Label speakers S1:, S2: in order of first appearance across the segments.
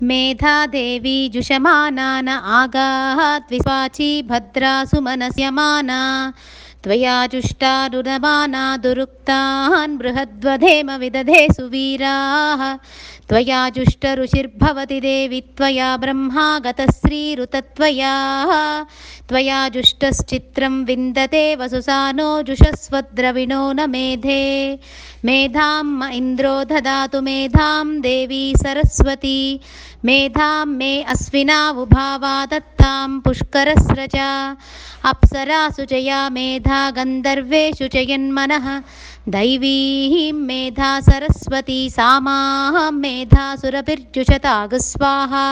S1: मेधादेवी जुषमाना न आगाहात् विश्वाची भद्रा सुमनस्यमाना त्वया जुष्टारुदमाना दुरुक्तान् बृहद्वधेम विदधे सुवीराः त्वया जुष्टरुचिर्भवति देवि त्वया ब्रह्मा गतश्रीरुतत्वया त्वया जुष्टश्चित्रं विन्दते वसुसानो जुषस्वद्रविणो न मेधे मेधां म इन्द्रो ददातु मेधां देवी सरस्वती मेधां मे अश्विनावुभावा दत्तां पुष्करस्रजा अप्सरासु च या मेधा गन्धर्वेषु च यन्मनः दैवीं मेधा सरस्वती सामां मेधासुरभिर्जुषतागस्वाहा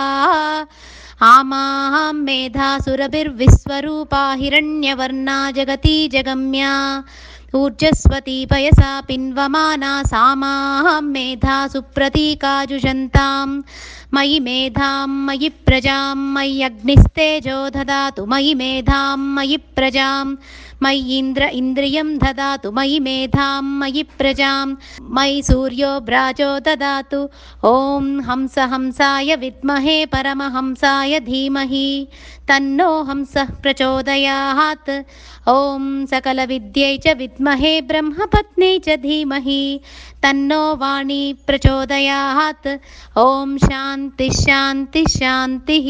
S1: आमां मेधासुरभिर्विश्वरूपा हिरण्यवर्णा जगती जगम्या ऊर्जस्वती पयसा पिन्वमाना सामां मेधा सुप्रतीकाजुषन्तां मयि मेधां मयि प्रजां मयि अग्निस्तेजो ददातु मयि मेधां मयि प्रजां मयि इन्द्र इन्द्रियं ददातु मयि मेधां मयि प्रजां मयि सूर्यो व्राजो ददातु ॐ हंस हंसाय विद्महे परमहंसाय धीमहि तन्नो हंसः प्रचोदयात् ॐ सकलविद्यै च विद्महे ब्रह्मपत्न्यै च धीमहि तन्नो वाणी प्रचोदयात् ॐ शान्तिः शान्तिः शान्तिः।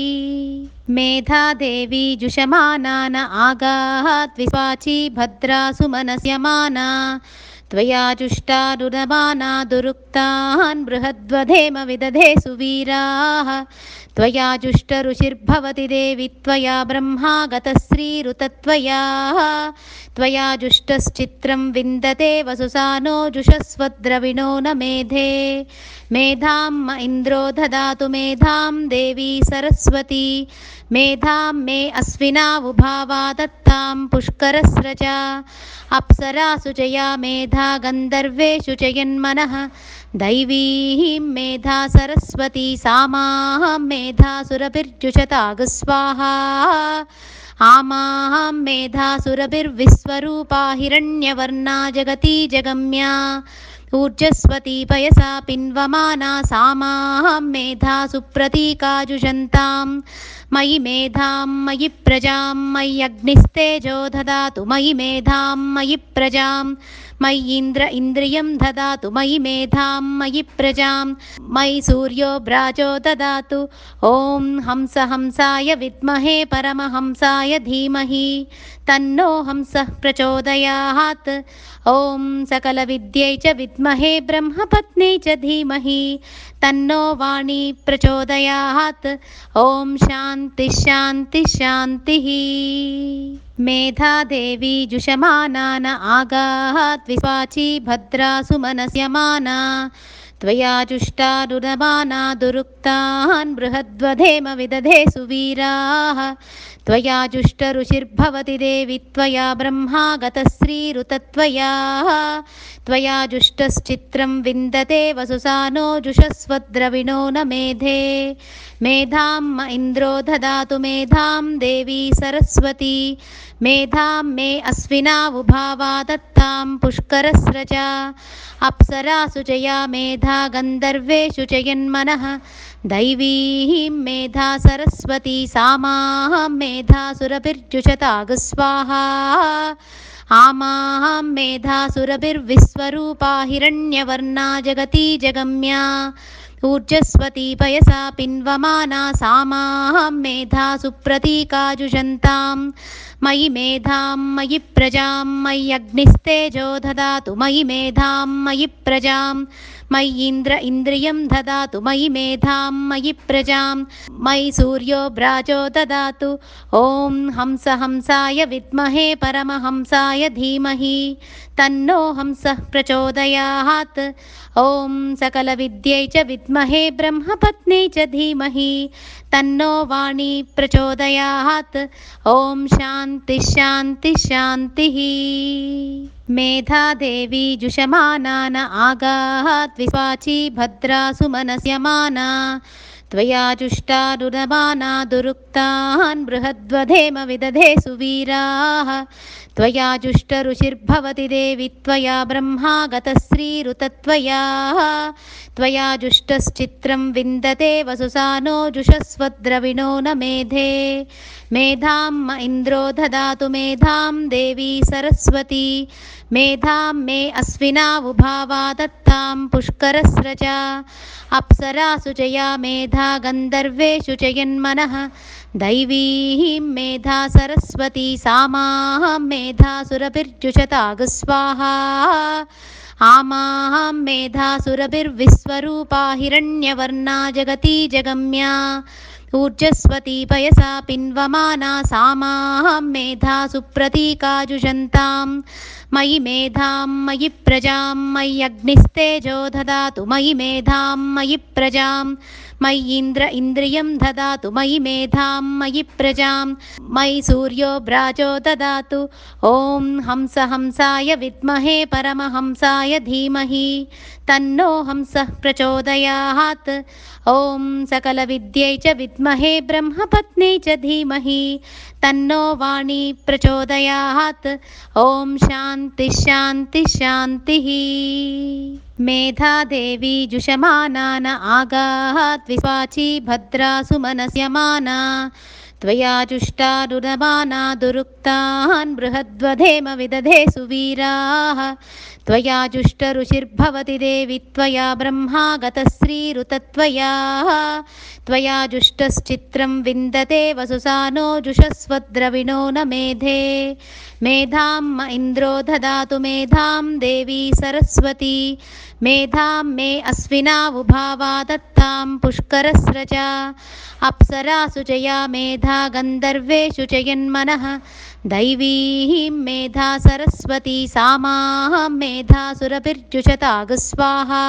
S1: मेधादेवी जुषमाना न आगाहात् विश्वाची भद्रा सुमनस्यमाना त्वया जुष्टारुदमाना दुरुक्तान् बृहद्वधेम विदधे सुवीराः त्वया जुष्टरुचिर्भवति देवि त्वया ब्रह्मा गतश्रीरुतत्वया त्वया जुष्टश्चित्रं विन्दते वसुसानो जुषस्वद्रविणो न मेधे मेधां म इन्द्रो ददातु मेधां देवी सरस्वती मेधां मे अश्विनावुभावा दत्तां पुष्करस्रजा अप्सरासु च या मेधा गन्धर्वेषु च यन्मनः दैवीं मेधा सरस्वती सामां मेधासुरभिर्जुषतागस्वाहा आमां मेधासुरभिर्विश्वरूपा हिरण्यवर्णा जगती जगम्या ऊर्जस्वती पयसा पिन्वमाना सामां मेधा सुप्रतीकाजुषन्तां मयि मेधां मयि प्रजां मयि अग्निस्तेजो ददातु मयि मेधां मयि प्रजां मयि इन्द्र इन्द्रियं ददातु मयि मेधां मयि प्रजां मयि सूर्यो व्राजो ददातु ॐ हंस हंसाय विद्महे परमहंसाय धीमहि तन्नो हंसः प्रचोदयात् ॐ सकलविद्यै च विद्महे ब्रह्मपत्न्यै च धीमहि तन्नो वाणी प्रचोदयात् ॐ शान्तिः शान्तिः शान्तिः। मेधादेवी जुषमाना न आगाहात् विश्वाची भद्रा सुमनस्यमाना त्वया जुष्टारुदमाना दुरुक्तान् बृहद्वधेम विदधे सुवीराः त्वया जुष्टरुचिर्भवति देवि त्वया ब्रह्मा गतश्रीरुतत्वया त्वया जुष्टश्चित्रं विन्दते वसुसानो जुषस्वद्रविणो न मेधे मेधां म इन्द्रो ददातु मेधां देवी सरस्वती मेधां मे अश्विनावुभावा दत्तां पुष्करस्रजा अप्सरासु च या मेधा गन्धर्वेषु च यन्मनः दैवीं मेधा सरस्वती सामां मेधासुरभिर्जुषतागस्वाहा आमां मेधासुरभिर्विश्वरूपा हिरण्यवर्णा जगती जगम्या ऊर्जस्वती पयसा पिन्वमाना सामां मेधा सुप्रतीकाजुषन्तां मयि मेधां मयि प्रजां मयि अग्निस्तेजो ददातु मयि मेधां मयि प्रजां मयि इन्द्र इन्द्रियं ददातु मयि मेधां मयि प्रजां मयि सूर्यो व्राजो ददातु ॐ हंस हंसाय विद्महे परमहंसाय धीमहि तन्नो हंसः प्रचोदयात् ॐ सकलविद्यै च विद्महे ब्रह्मपत्न्यै च धीमहि तन्नो वाणी प्रचोदयात् ॐ शान्तिः शान्तिः शान्तिः। मेधादेवी जुषमाना न आगाहात् विश्वाची भद्रा सुमनस्यमाना त्वया जुष्टारुरमाना दुरुक्तान् बृहद्वधेम विदधे सुवीराः त्वया जुष्टरुचिर्भवति देवि त्वया ब्रह्मा गतश्रीरुतत्वया त्वया जुष्टश्चित्रं विन्दते वसुसानो जुषस्वद्रविणो न मेधे मेधां म इन्द्रो ददातु मेधां देवी सरस्वती मेधां मे अश्विनावुभावा दत्तां पुष्करस्रजा अप्सरासु च या मेधा गन्धर्वेषु च यन्मनः दैवीं मेधा सरस्वती सामां मेधासुरभिर्जुषतागस्वाहा आमां मेधासुरभिर्विश्वरूपा हिरण्यवर्णा जगती जगम्या ऊर्जस्वती पयसा पिन्वमाना सामां मेधा सुप्रतीकाजुषन्तां मयि मेधां मयि प्रजां मयि अग्निस्तेजो ददातु मयि मेधां मयि प्रजां मयि इन्द्र इन्द्रियं ददातु मयि मेधां मयि प्रजां मयि सूर्यो भ्राजो ददातु ॐ हंस हंसाय विद्महे परमहंसाय धीमहि तन्नो हंसः प्रचोदयात् ॐ सकलविद्यै च विद्महे ब्रह्मपत्न्यै च धीमहि तन्नो वाणी प्रचोदयात् ॐ शान्तिः शान्तिः शान्तिः मेधा देवी जुषमाना न आगात् विश्वाची भद्रा सुमनस्यमाना त्वया जुष्टारुरमाना दुरुक्तान् बृहद्वधेम विदधे सुवीराः त्वया जुष्टरुचिर्भवति देवि त्वया ब्रह्मा गतश्रीरुतत्वया त्वया जुष्टश्चित्रं विन्दते वसुसानो जुषस्वद्रविणो न मेधे मेधां म इन्द्रो ददातु मेधां देवी सरस्वती मेधां मे अश्विनावुभावा दत्तां पुष्करस्रजा अप्सरासु च या मेधा गन्धर्वेषु च यन्मनः दैवीं मेधा सरस्वती सामां मेधासुरभिर्जुषतागस्वाहा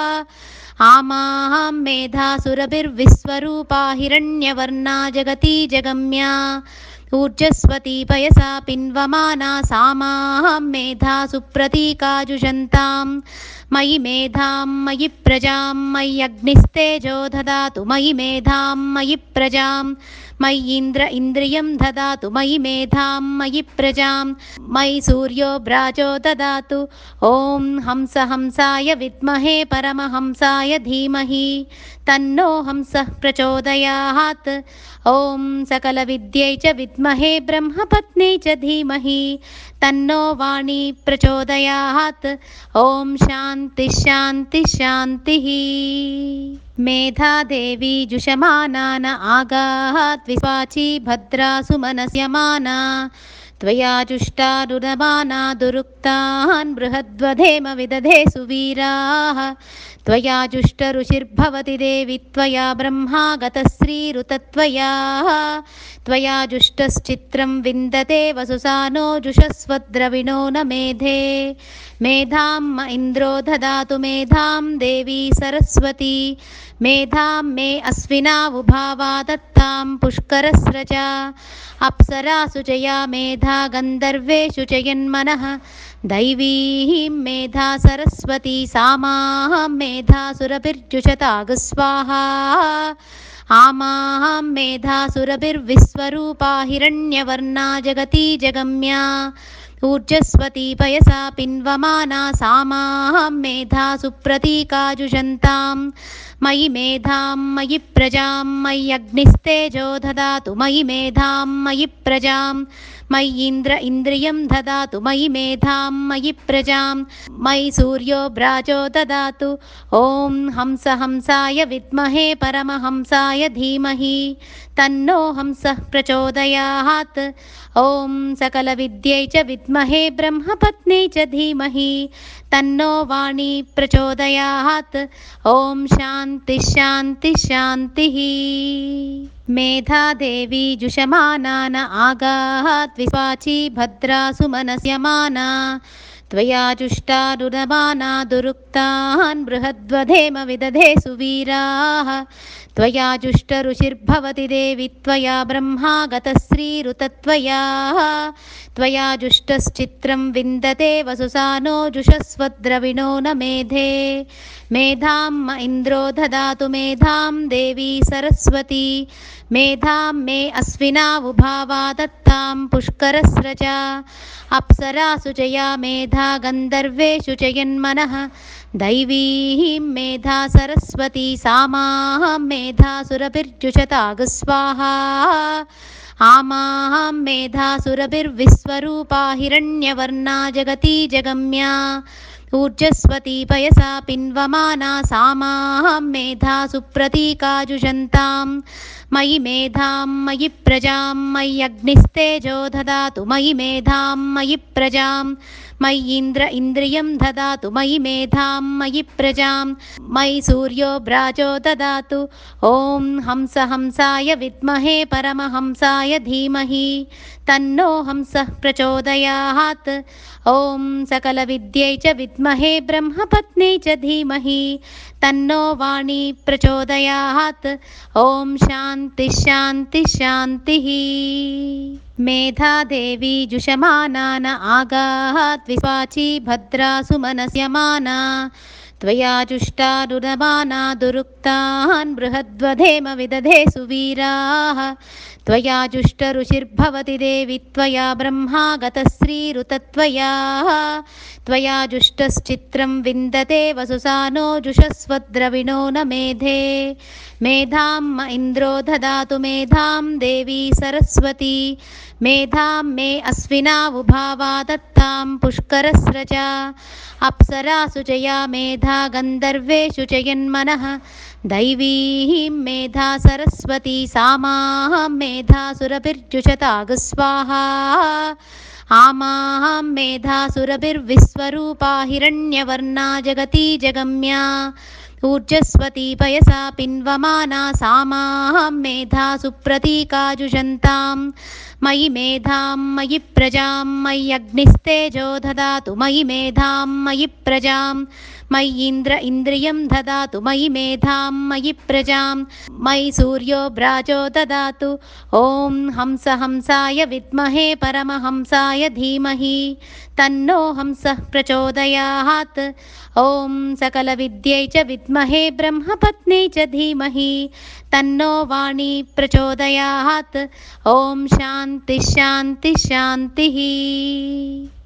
S1: आमां मेधासुरभिर्विश्वरूपा हिरण्यवर्णा जगती जगम्या ऊर्जस्वती पयसा पिन्वमाना सामां मेधा सुप्रतीकाजुषन्तां मयि मेधां मयि प्रजां मयि अग्निस्तेजो ददातु मयि मेधां मयि प्रजां मयि इन्द्र इन्द्रियं ददातु मयि मेधां मयि प्रजां मयि सूर्यो भ्राजो ददातु ॐ हंस हंसाय विद्महे परमहंसाय धीमहि तन्नो हंसः प्रचोदयात् ॐ सकलविद्यै च विद्महे ब्रह्मपत्न्यै च धीमहि तन्नो वाणी प्रचोदयात् ॐ शान्तिः शान्तिः शान्तिः मेधा देवी जुषमाना न आगात् विश्वाची भद्रा सुमनस्यमाना त्वया जुष्टारुरमाना दुरुक्तान् बृहद्वधेम विदधे सुवीराः त्वया जुष्टरुचिर्भवति देवि त्वया ब्रह्मा गतश्रीरुतत्वया त्वया जुष्टश्चित्रं विन्दते वसुसानो जुषस्वद्रविणो न मेधे मेधां म इन्द्रो ददातु मेधां देवी सरस्वती मेधां मे अश्विनावुभावा दत्तां पुष्करस्रजा अप्सरासु च या मेधा गन्धर्वेषु च यन्मनः दैवीं मेधा सरस्वती सामां मेधासुरभिर्जुषतागस्वाहा आमां मेधासुरभिर्विश्वरूपा हिरण्यवर्णा जगती जगम्या ऊर्जस्वती पयसा पिन्वमाना सामां मेधा सुप्रतीकाजुषन्तां मयि मेधां मयि प्रजां मयि अग्निस्तेजो ददातु मयि मेधां मयि प्रजां मयि इन्द्र इन्द्रियं ददातु मयि मेधां मयि प्रजां मयि सूर्यो भ्राजो ददातु ॐ हंस हंसाय विद्महे परमहंसाय धीमहि तन्नो हंसः प्रचोदयात् ॐ सकलविद्यै च विद्महे ब्रह्मपत्न्यै च धीमहि तन्नो वाणी प्रचोदयात् ॐ शान्तिः शान्तिः शान्तिः मेधा देवी जुषमाना न आगात् विश्वाची भद्रा सुमनस्यमाना त्वया जुष्टारुरमाना दुरुक्तान् बृहद्वधेम विदधे सुवीराः त्वया जुष्टरुचिर्भवति देवि त्वया ब्रह्मा गतश्रीरुतत्वया त्वया जुष्टश्चित्रं विन्दते वसुसानो जुषस्वद्रविणो न मेधे मेधां म इन्द्रो ददातु मेधां देवी सरस्वती मेधां मे अश्विनावुभावा दत्तां पुष्करस्रजा अप्सरासु च या मेधा गन्धर्वेषु च यन्मनः दैवीं मेधा सरस्वती सामां मेधासुरभिर्जुषतागस्वाहा आमां मेधासुरभिर्विश्वरूपा हिरण्यवर्णा जगती जगम्या ऊर्जस्वती पयसा पिन्वमाना सामां मेधा सुप्रतीकाजुषन्तां मयि मेधां मयि प्रजां मय्यग्निस्तेजो ददातु मयि मेधां मयि प्रजां मय्यीन्द्र इन्द्रियं ददातु मयि मेधां मयि प्रजां मयि सूर्यो व्राजो ददातु ॐ हंसाय विद्महे परमहंसाय धीमहि तन्नो हंसः प्रचोदयात् ॐ सकलविद्यै च विद्महे ब्रह्मपत्न्यै च धीमहि तन्नो वाणी प्रचोदयात् ॐ शान्तिः शान्तिः शान्तिः मेधा देवी जुषमाना न आगात् विश्वाची भद्रा सुमनस्यमाना त्वया जुष्टानुरमाना दुरुक्तान् बृहद्वधेम विदधे सुवीराः त्वया जुष्टरुचिर्भवति देवि त्वया ब्रह्मा गतश्रीरुतत्वया त्वया जुष्टश्चित्रं विन्दते वसुसानो जुषस्वद्रविणो न मेधे मेधां म इन्द्रो ददातु मेधां देवी सरस्वती मेधां मे अश्विनावुभावा दत्तां पुष्करस्रजा अप्सरासु च या मेधा गन्धर्वेषु च यन्मनः दैवीं मेधा सरस्वती सामां मेधासुरभिर्जुषतागस्वाहा आमां मेधासुरभिर्विश्वरूपा हिरण्यवर्णा जगती जगम्या ऊर्जस्वती पयसा पिन्वमाना सामां मेधा सुप्रतीकाजुषन्तां मयि मेधां मयि प्रजां मय्यग्निस्तेजो ददातु मयि मेधां मयि प्रजां मय्यीन्द्र इन्द्रियं ददातु मयि मेधां मयि प्रजां मयि सूर्यो व्राजो ददातु ॐ हंसाय विद्महे परमहंसाय धीमहि तन्नो हंसः प्रचोदयात् ॐ सकलविद्यै च विद्महे ब्रह्मपत्न्यै च धीमहि तन्नो वाणी प्रचोदयात् ॐ शान्तिः शान्तिः शान्तिः।